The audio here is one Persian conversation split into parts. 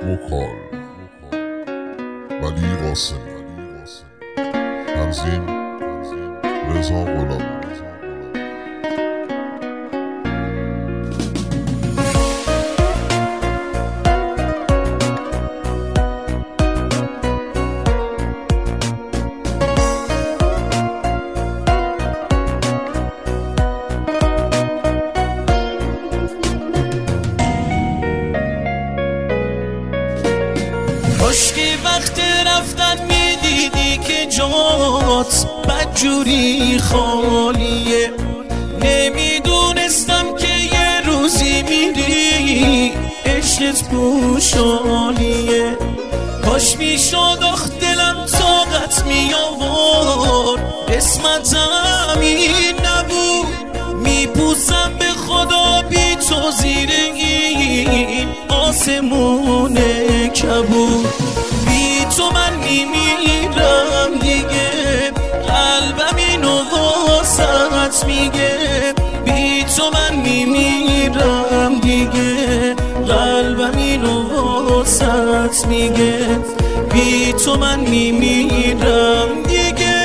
وکال ولی قاسمی، تنظیم رضا غلامی. کاشکی وقت رفتن میدیدی که جات بدجوری خالیه، نمیدونستم که یه روزی میری عشقت پوشالیه. کاش میشد آخ دلم طاقت میآورد، قسمتم این نبود، میپوسم به خدا بی تو زیر این آسمون کبود. بی تو من میمیرم دیگه، قلبم اینو واسط میگه. بی تو من میمیرم دیگه، قلبم اینو واسط میگه. بی تو من میمیرم دیگه.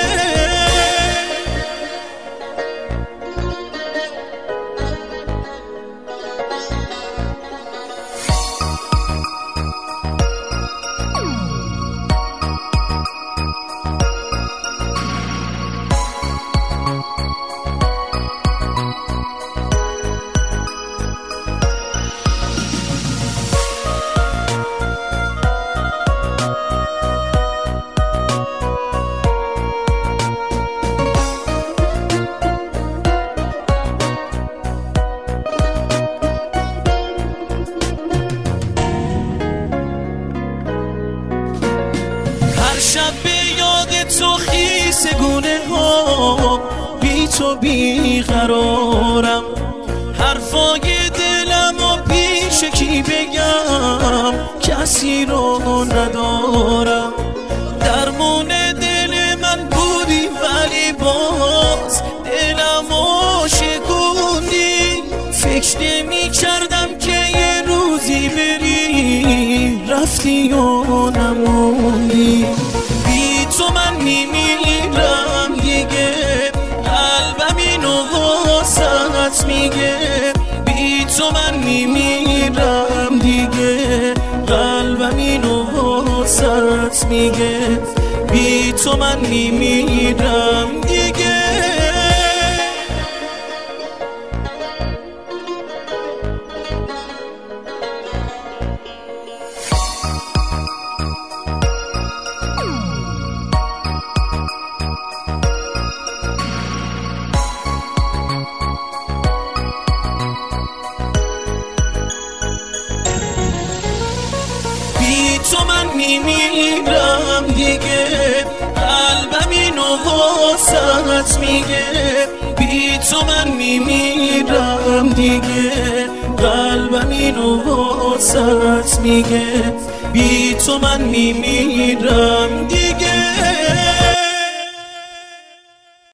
شب به یاد تو خیس گونه ها، بی تو بیقرارم. حرفای دلم و پیش کی بگم، کسی رو ندارم. درمون دل من بودی ولی باز دلم و شکوندی. فکر نمی کردم که یه روزی بری، رفتی و نموندی. بی تو من میمیرم دیگه، قلبم اینو واسط میگه. بی تو من میمیرم دیگه، قلبم اینو واسط میگه. بی تو من میمیرم دیگه. تو من میمیرم دیگه، قلبم اینو واسط میگه. بی تو من میمیرم دیگه، قلبم اینو واسط میگه. بی تو من میمیرم دیگه.